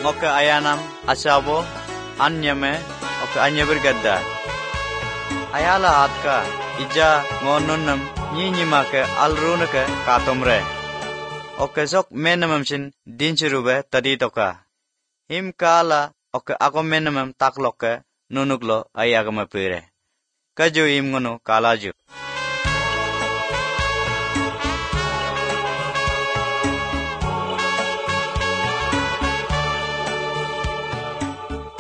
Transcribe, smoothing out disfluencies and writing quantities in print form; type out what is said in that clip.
ngoke ayanam asabo anyame oke anya bergadda. Ayala atka ija ngonunam nyimake alrunake katomre. Oke sok menamamshin dinchirube tadi toka. Him kala oke ako menamam takloke nunuklo ayagama pire. Kaju im ngono kalaju.